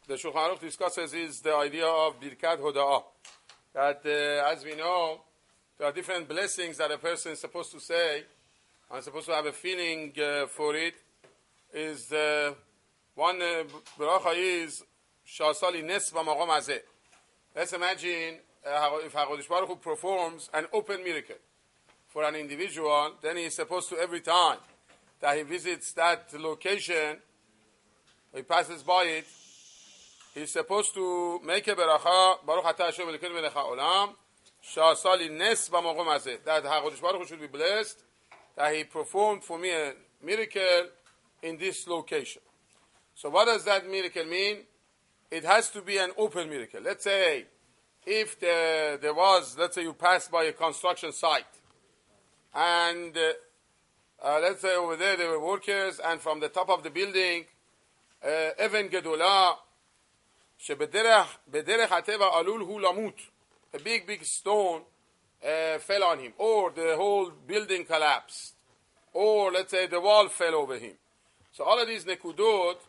the Shulchan Aruch discusses is the idea of Birkat Hoda'ah. That, as we know, there are different blessings that a person is supposed to say, and supposed to have a feeling for it. Is one bracha is Shasali Nes B'Maqam Hazeh. Let's imagine if HaKadosh Baruch Hu performs an open miracle for an individual, then he is supposed to, every time that he visits that location, he passes by it, he's supposed to make a beracha, Baruch Atah Hashem Elokeinu melech haolam, she'asa nes b'maqam hazeh, that HaKadosh Baruch Hu should be blessed, that he performed for me a miracle in this location. So what does that miracle mean? It has to be an open miracle. Let's say, if there was, let's say you passed by a construction site, and let's say over there were workers, and from the top of the building, Even Gedolah, שבדרך הטבע עלול הוא למות, a big stone fell on him, or the whole building collapsed, or let's say the wall fell over him. So all of these nekudot,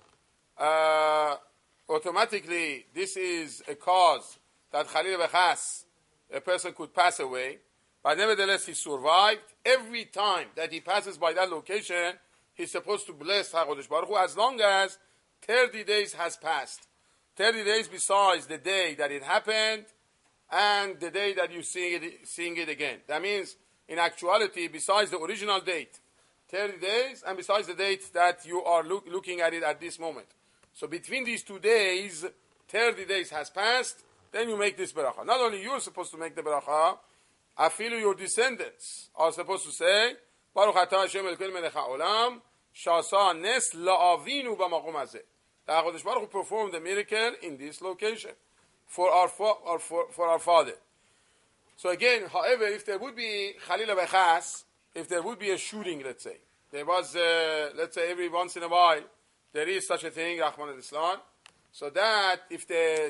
automatically this is a cause that Khalil Bechas, a person could pass away, but nevertheless he survived. Every time that he passes by that location, he's supposed to bless HaKadosh Baruch Hu as long as 30 days has passed. 30 days besides the day that it happened and the day that you're seeing it again. That means, in actuality, besides the original date, 30 days, and besides the date that you are looking at it at this moment. So between these 2 days, 30 days has passed, then you make this beracha. Not only you're supposed to make the beracha, afilu your descendants are supposed to say, Baruch Atah Hashem Elokeinu melech haolam, she'asa nes la'avinu b'maqam hazeh. That HaKadosh Baruch Hu performed the miracle in this location for our father. So again, however, if there would be Khalil Bechas, if there would be a shooting, let's say, there was, let's say, every once in a while, there is such a thing, Rahman al-Islam, so that if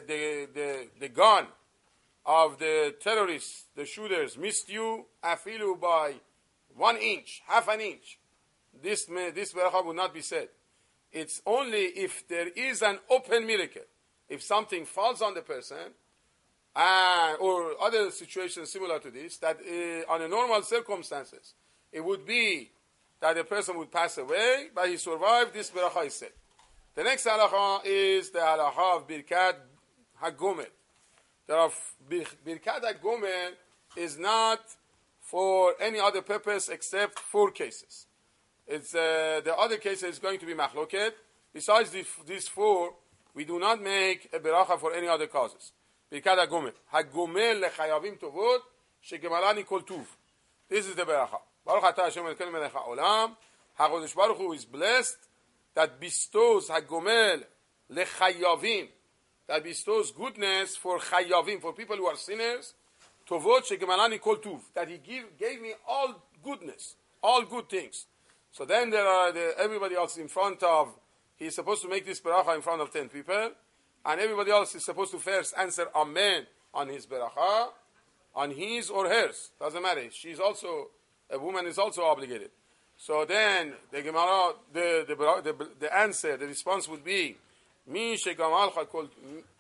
the gun of the terrorists, the shooters, missed you, afilu by 1 inch, half an inch, this beracha would not be said. It's only if there is an open miracle. If something falls on the person, or other situations similar to this, that under normal circumstances, it would be that the person would pass away, but he survived, this beracha is said. The next halacha is the halacha of Birkat HaGomel. Birkat HaGomel is not for any other purpose except 4 cases. It's the other case is going to be machloket. Besides these 4, we do not make a beracha for any other causes. Birkat HaGomel. HaGomel lechayavim tovot shegemalani kol tuv. This is the beracha. Baruch Atah Hashem Elokeinu melech haolam. HaKadosh Baruch Hu is blessed that bestows HaGomel lechayavim, that bestows goodness for chayavim, for people who are sinners. Tovot shegemalani kol tuv. That He gave me all goodness, all good things. So then there are everybody else in front of, he's supposed to make this beracha in front of 10 people, and everybody else is supposed to first answer amen on his beracha, on his or hers, doesn't matter. She's also, a woman is also obligated. So then the Gemara, the answer, the response would be, Mi shegamalcha kol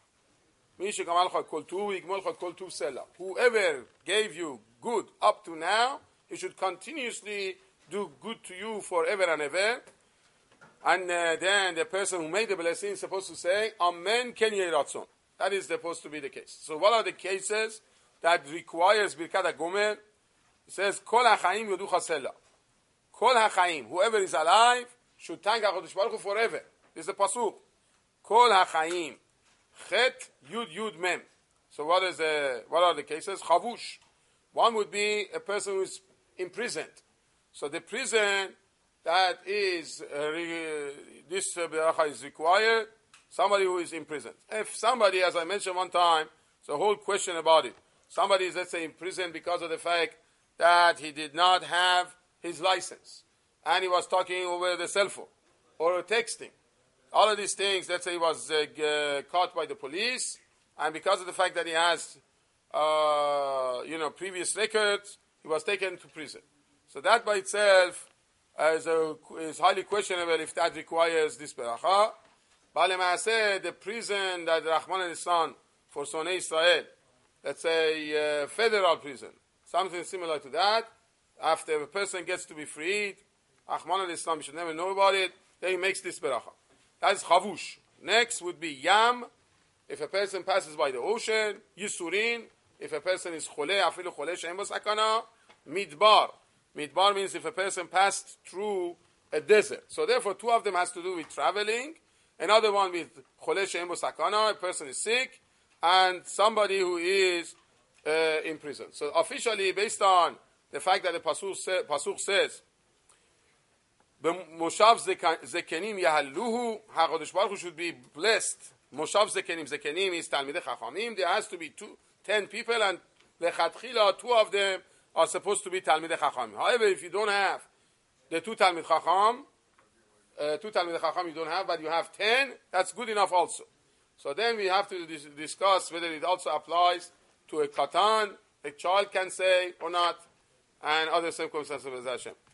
tuv yigmalcha kol tuv sela. Whoever gave you good up to now, he should continuously do good to you forever and ever. And then the person who made the blessing is supposed to say, Amen ken yeh ratzon. That is supposed to be the case. So what are the cases that requires Birkat HaGomel? It says, Kol HaChaim yoducha sela. Kol HaChaim, whoever is alive, should thank HaKadosh Baruch Hu forever. This is the pasuk. Kol HaChaim. Chet yud mem. So what are the cases? Chavush. One would be a person who is imprisoned. So the prison that is, this beracha is required, somebody who is in prison. If somebody, as I mentioned one time, it's a whole question about it. Somebody is, let's say, in prison because of the fact that he did not have his license, and he was talking over the cell phone, or texting. All of these things, let's say he was caught by the police, and because of the fact that he has, previous records, he was taken to prison. So that by itself is highly questionable if that requires this beracha. Balemase, the prison that Rahman al-Islam for Sonei Israel, let's say federal prison, something similar to that. After a person gets to be freed, Rahman al-Islam should never know about it, then he makes this beracha. That's chavush. Next would be yam, if a person passes by the ocean. Yisurin, if a person is chole, afilu chole she'en bo sakana. Midbar. Midbar means if a person passed through a desert. So therefore, two of them has to do with traveling. Another one with chole she'en bo sakana, a person is sick, and somebody who is in prison. So officially, based on the fact that the pasuk says, Moshav Zekenim Yahalluhu, HaKadosh Baruch Hu should be blessed. Moshav Zekenim, Zekenim is Talmidei Chachamim. There has to be 10 people, and Lechatchila, 2 of them are supposed to be Talmidei Chachamim. However, if you don't have the 2 Talmidei Chacham, you don't have, but you have 10, that's good enough also. So then we have to discuss whether it also applies to a katan, a child can say or not, and other circumstances of Hashem.